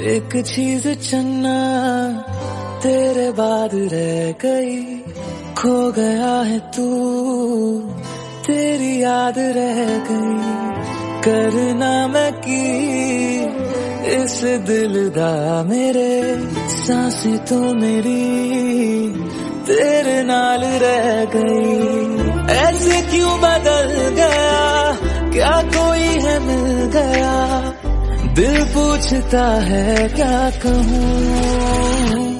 एक चीज चन्ना तेरे बाद रह गई, खो गया है तू तेरी याद रह गई। करना मैं की इस दिल दा मेरे सांसें तो मेरी तेरे नाल रह गई। ऐसे क्यों बदल गया, क्या कोई है मिल गया, दिल पूछता है क्या कहूँ।